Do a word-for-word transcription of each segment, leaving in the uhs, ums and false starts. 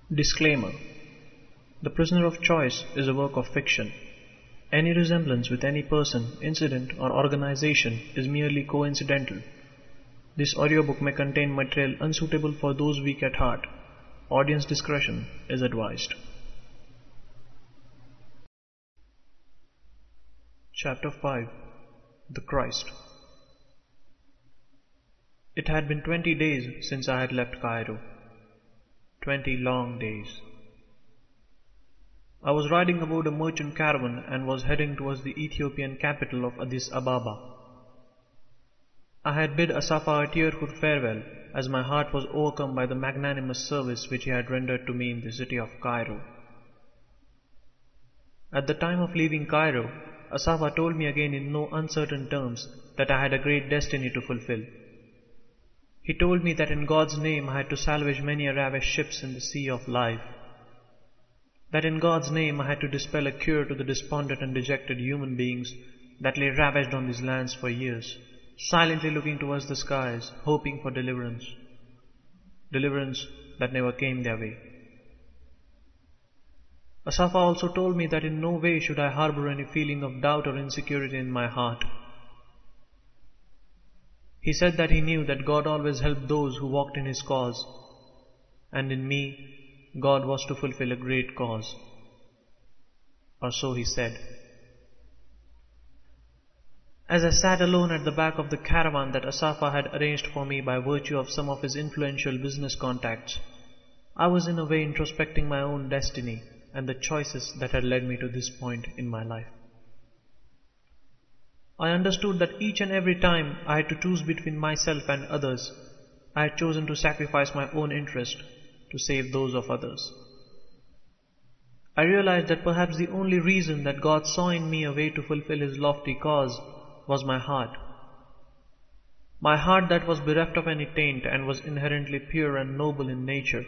Disclaimer: The Prisoner of Choice is a work of fiction. Any resemblance with any person, incident, or organization is merely coincidental. This audiobook may contain material unsuitable for those weak at heart. Audience discretion is advised. Chapter five. The Christ. It had been twenty days since I had left Cairo. Twenty long days. I was riding aboard a merchant caravan and was heading towards the Ethiopian capital of Addis Ababa. I had bid Asaph a tearful farewell, as my heart was overcome by the magnanimous service which he had rendered to me in the city of Cairo. At the time of leaving Cairo, Asaph told me again in no uncertain terms that I had a great destiny to fulfill. He told me that in God's name I had to salvage many ravished ships in the sea of life. That in God's name I had to dispel a cure to the despondent and dejected human beings that lay ravished on these lands for years, silently looking towards the skies, hoping for deliverance. Deliverance that never came their way. Asaph also told me that in no way should I harbor any feeling of doubt or insecurity in my heart. He said that he knew that God always helped those who walked in his cause, and in me, God was to fulfill a great cause. Or so he said. As I sat alone at the back of the caravan that Asaph had arranged for me by virtue of some of his influential business contacts, I was in a way introspecting my own destiny and the choices that had led me to this point in my life. I understood that each and every time I had to choose between myself and others, I had chosen to sacrifice my own interest to save those of others. I realized that perhaps the only reason that God saw in me a way to fulfill his lofty cause was my heart. My heart that was bereft of any taint and was inherently pure and noble in nature.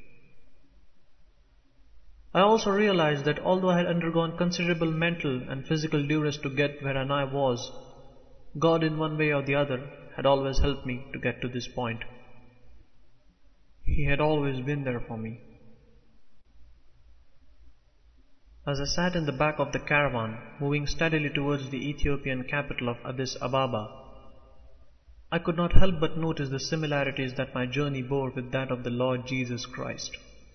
I also realized that although I had undergone considerable mental and physical duress to get where I was, God in one way or the other had always helped me to get to this point. He had always been there for me. As I sat in the back of the caravan, moving steadily towards the Ethiopian capital of Addis Ababa, I could not help but notice the similarities that my journey bore with that of the Lord Jesus Christ.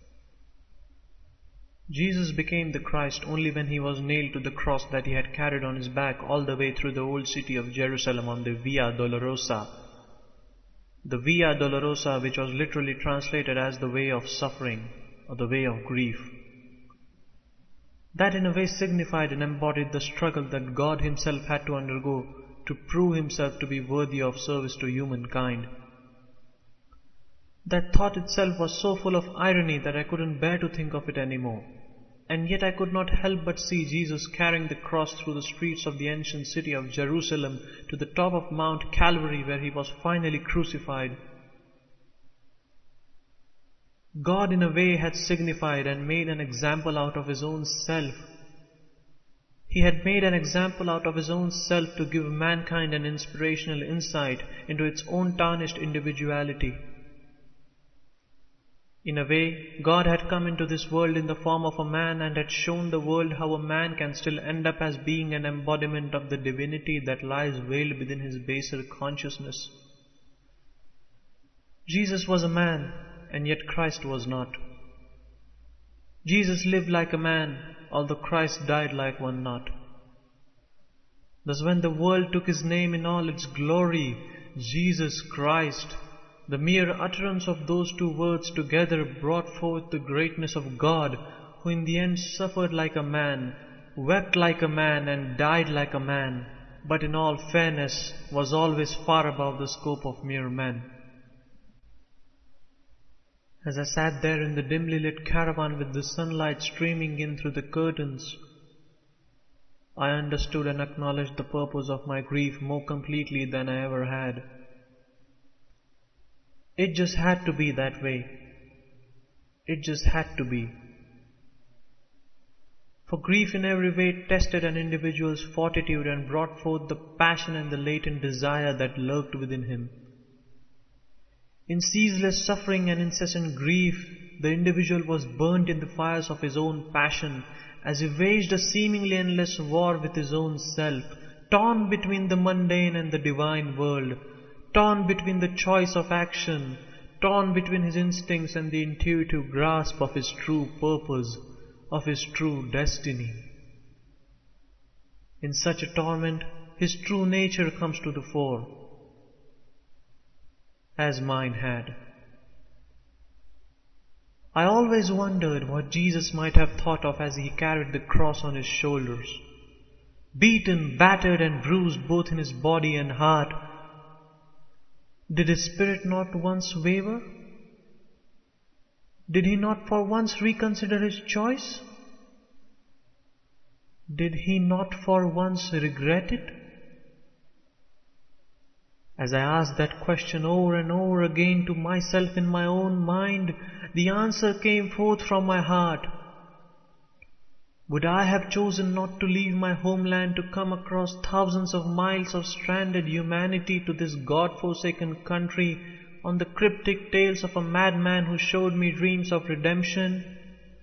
Jesus became the Christ only when he was nailed to the cross that he had carried on his back all the way through the old city of Jerusalem on the Via Dolorosa. The Via Dolorosa, which was literally translated as the way of suffering or the way of grief. That in a way signified and embodied the struggle that God himself had to undergo to prove himself to be worthy of service to humankind. That thought itself was so full of irony that I couldn't bear to think of it anymore. And yet I could not help but see Jesus carrying the cross through the streets of the ancient city of Jerusalem to the top of Mount Calvary where he was finally crucified. God in a way had signified and made an example out of his own self. He had made an example out of his own self to give mankind an inspirational insight into its own tarnished individuality. In a way, God had come into this world in the form of a man and had shown the world how a man can still end up as being an embodiment of the divinity that lies veiled within his baser consciousness. Jesus was a man, and yet Christ was not. Jesus lived like a man, although Christ died like one not. Thus when the world took his name in all its glory, Jesus Christ, the mere utterance of those two words together brought forth the greatness of God, who in the end suffered like a man, wept like a man, and died like a man, but in all fairness was always far above the scope of mere men. As I sat there in the dimly lit caravan with the sunlight streaming in through the curtains, I understood and acknowledged the purpose of my grief more completely than I ever had. It just had to be that way. It just had to be. For grief in every way tested an individual's fortitude and brought forth the passion and the latent desire that lurked within him. In ceaseless suffering and incessant grief, the individual was burnt in the fires of his own passion, as he waged a seemingly endless war with his own self, torn between the mundane and the divine world, torn between the choice of action, torn between his instincts and the intuitive grasp of his true purpose, of his true destiny. In such a torment, his true nature comes to the fore, as mine had. I always wondered what Jesus might have thought of as he carried the cross on his shoulders. Beaten, battered and bruised both in his body and heart, did his spirit not once waver? Did he not for once reconsider his choice? Did he not for once regret it? As I asked that question over and over again to myself in my own mind, the answer came forth from my heart. Would I have chosen not to leave my homeland to come across thousands of miles of stranded humanity to this God-forsaken country on the cryptic tales of a madman who showed me dreams of redemption?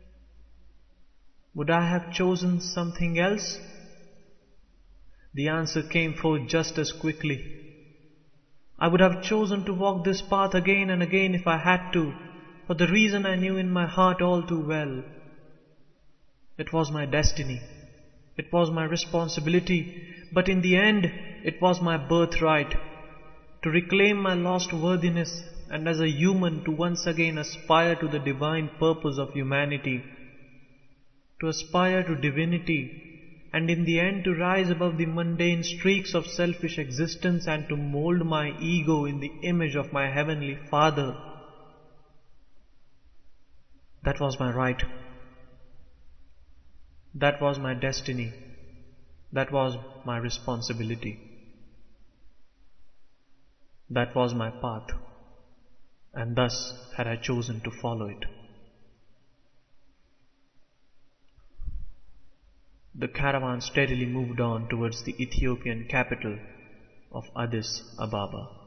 Would I have chosen something else? The answer came forth just as quickly. I would have chosen to walk this path again and again if I had to, for the reason I knew in my heart all too well. It was my destiny. It was my responsibility. But in the end, it was my birthright to reclaim my lost worthiness and as a human to once again aspire to the divine purpose of humanity, to aspire to divinity, and in the end to rise above the mundane streaks of selfish existence and to mold my ego in the image of my heavenly Father. That was my right. That was my destiny. That was my responsibility. That was my path. And thus had I chosen to follow it. The caravan steadily moved on towards the Ethiopian capital of Addis Ababa.